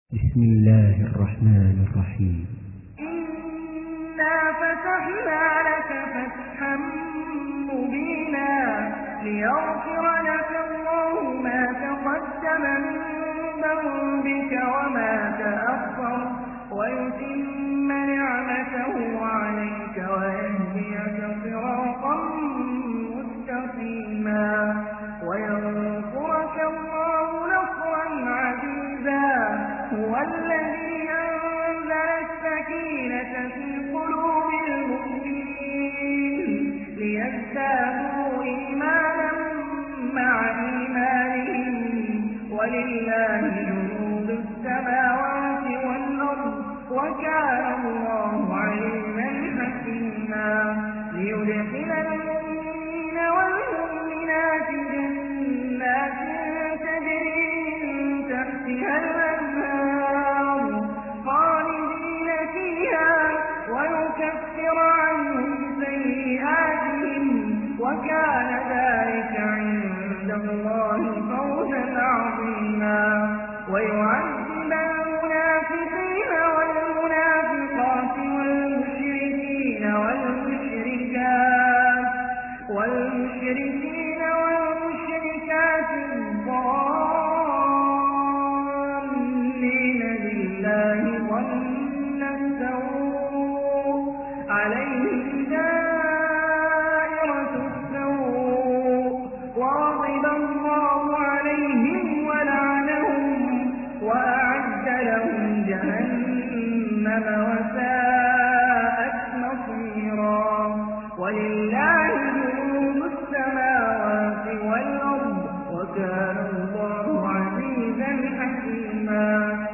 بسم الله الرحمن الرحيم. إنا فتحنا لك فتحا مبينا ليغفر لك الله ما تقدم من ذنبك وما تأخر ويتم نعمته عليك ويهديك صراطا مستقيما وينصرك الله نصرا عزيزا. هو الذي أنزل السكينة في قلوب المؤمنين ليزدادوا إيمانا مع إيمانهم ولله جنود السماوات والأرض وكان الله عليما حكيما. ليدخل المؤمنين والمؤمنات جنات تجري من تحتها الأنهار خالدين فيها ويكفر عنهم سيئاتهم وكان ذلك عند الله فوزا عظيما. ويعذب المنافقين والمنافقات والمشركين والمشركات الظانين بالله ظن السوء عليهم دائرة السوء وغضب الله عليهم ولعنهم وأعد لهم جهنم وساءت مصيرا. ولله جنود السماوات والأرض وكان الله عزيزا حكيما.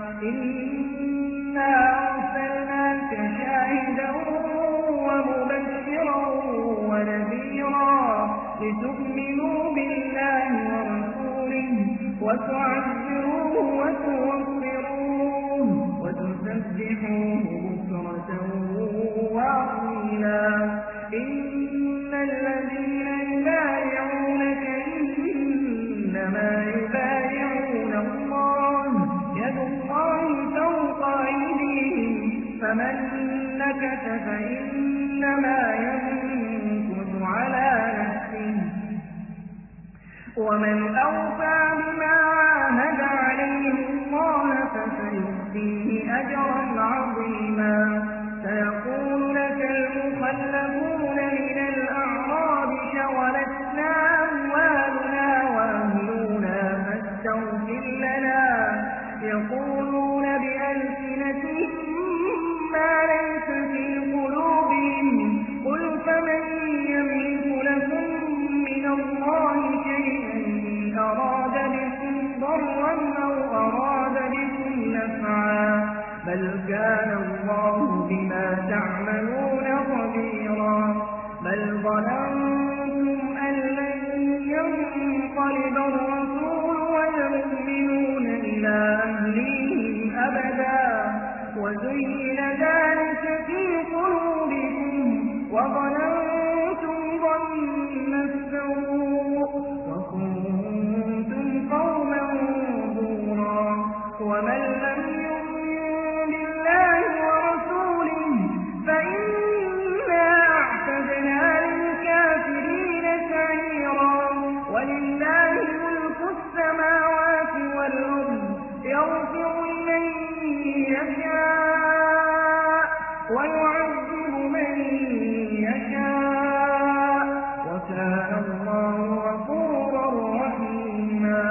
إنا أرسلناك شاهدا ومبشرا ونذيرا لتؤمنوا بالله ورسوله وتعزروه وتوقروه وتسبحوه بكرة وأصيلا. إن الذين يبايعونك إنما يبايعون الله يد الله فوق أيديهم فمن نكث فإنما ينكث على نفسه ومن أوفى بما عاهد عليه الله فسيؤتيه أجرا عظيما. سيقول لك المخلفون من الأعراب شغلتنا أموالنا وأهلنا فاستغفر لنا يقولون بألسنتهم ما ليس في قلوبهم قل فمن يملك لكم من الله شيئا إن أراد بكم ضرا أو أراد بكم نفعا بل كان الله بما تعملون خبيرا. بل ظننتم أن لن ينقلب الرسول والمؤمنون إلى أهليهم أبدا وزين ذلك في قلوبكم وظننتم ظن السوء وكنتم قوما بورا. ومن لم يؤمن بالله ورسوله فإنا أعتدنا للكافرين سعيرا. ولله ملك السماوات والأرض يغفر لمن يشاء ويعذب من يشاء وكان الله غفورا رحيما.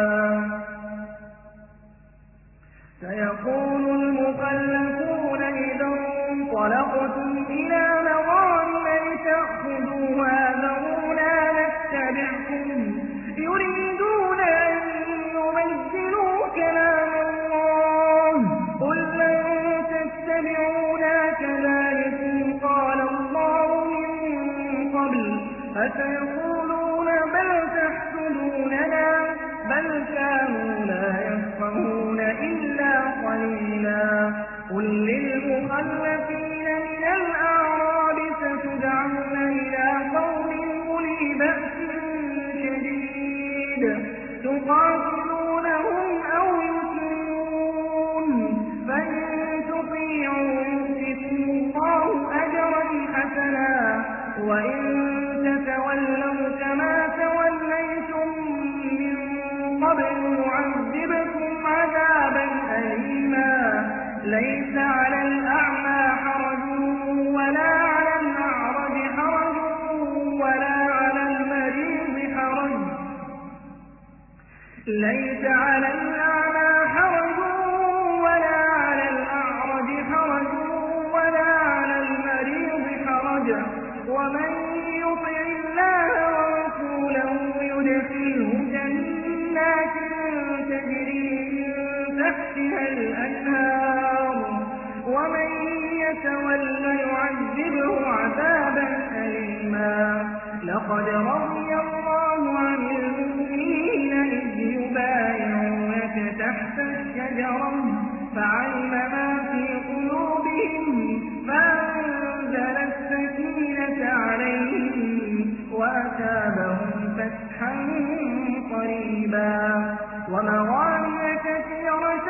سيقول المخلفون إذا انطلقتم إلى مغانم لتأخذوها ذرونا نتبعكم يريدون أن يبدلوا كلام الله قل لن تتبعونا كذلكم قال الله من قبل فسيقولون بل تحسدوننا بل كانوا لا يفقهون إلا قليلا. قل للمخلفين من الأعراب ستدعون إلى قوم أولي بأس شديد تقاتلونهم أو يسلمون ليس على الأعمى حرج ولا على الأعرج حرج ولا على المريض حرج ومن يطع الله ورسوله يدخله جنات تجري من تحتها الأنهار ومن يتول يعذبه عذابا أليما لقد رضي الله عن المؤمنين إذ يبايعونك تحت الشجرة فعلم ما في قلوبهم فأنزل السكينة عليهم وأثابهم فتحا قريبا ومغانم كثيرة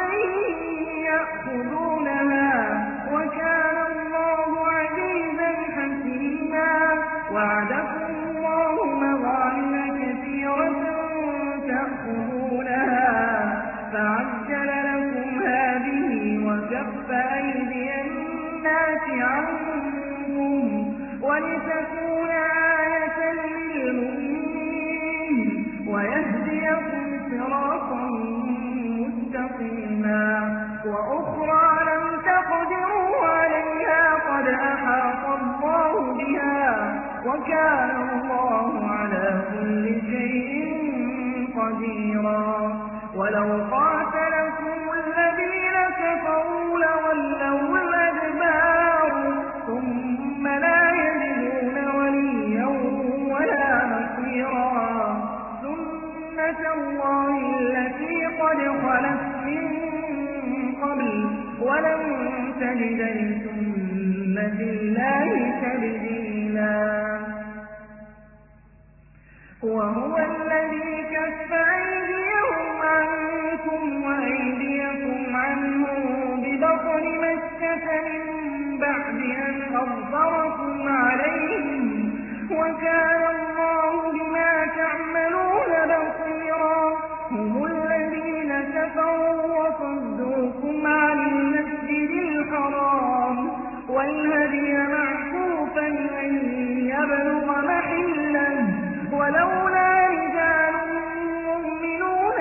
يأخذونها وكان الله عزيزا حكيما وعدكم الله مغانم كثيرة تأخذونها فعجل لكم هذه وكف أيدي الناس عنكم ولتكون آية للمؤمنين ويهديكم صراطا مستقيما وأخرى لم تقدروا عليها قد أحاط الله بها وكان الله على كل شيء قديرا ولو قاتلكم الذين كفروا لولوا الأدبار ثم لا يجدون وليا ولا نصيرا سنة الله التي قد خلت من قبل ولن تجد لسنة الله تبديلا وهو الذي كف أيديهم عنكم وأيديكم عنهم ببطن مكة من بعد أن أظفركم عليهم وكان الله بما تعملون بصيرا هم الذين كفروا وصدوكم عن المسجد الحرام والهدي معكوفا أن يبلغ محله ولولا رجال مؤمنون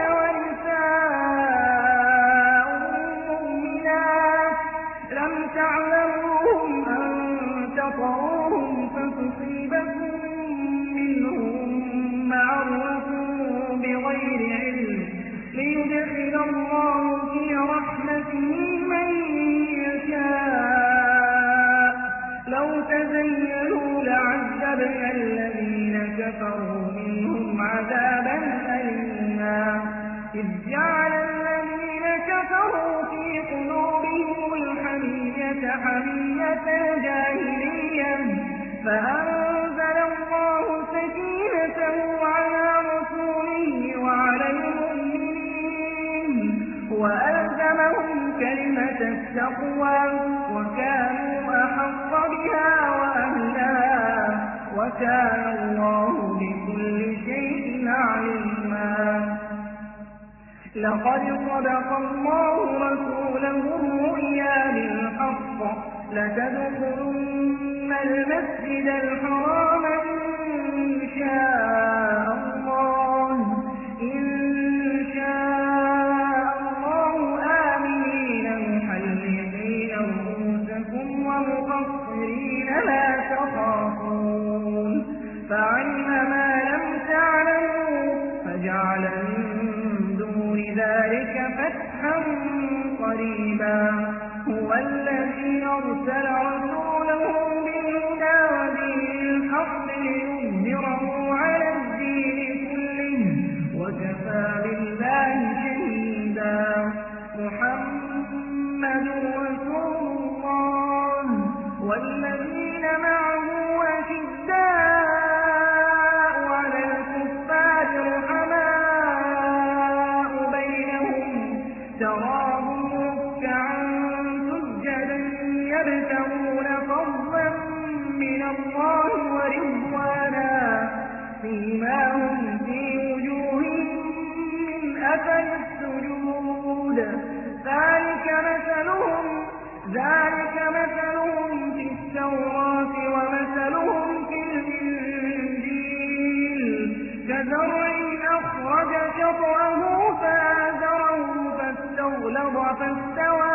ونساء مؤمنات لم تعلموهم أن تطروهم فتصيبكم منهم معرة بغير علم ليدخل الله في رحمته من يشاء لو تزينوا لعذبنا الذين كفروا منهم عذابا أليما إذ جعل الذين كفروا في قلوبهم الحمية حمية الجاهلية فأنزل الله سكينته على رسوله وعلى المؤمنين وألزمهم كلمة التقوى وكانوا أحق بها وأهلها وكان الله بكل شيء عليما لقد صدق الله رسوله الرؤيا بالحق لتدخلن المسجد الحرام إن شاء الله آمنين محلقين رؤوسكم ومقصرين لا تخافون فعلم ما لم تعلموا فجعل من دون ذلك فتحا قريبا هو الذي أرسل رسوله بالهدى ودين الحق ليظهره على الدين كله وكفى بالله شهيدا محمد رسول الله والذين معه أشداء على الكفار رحماء بينهم تراهم ركعا سجدا يبتغون فضلا من الله ورضوانا سيماهم في وجوههم من أثر السجود ذلك مثلهم في التوراة ومثلهم في الإنجيل كزرع أخرج شطأه فاستوى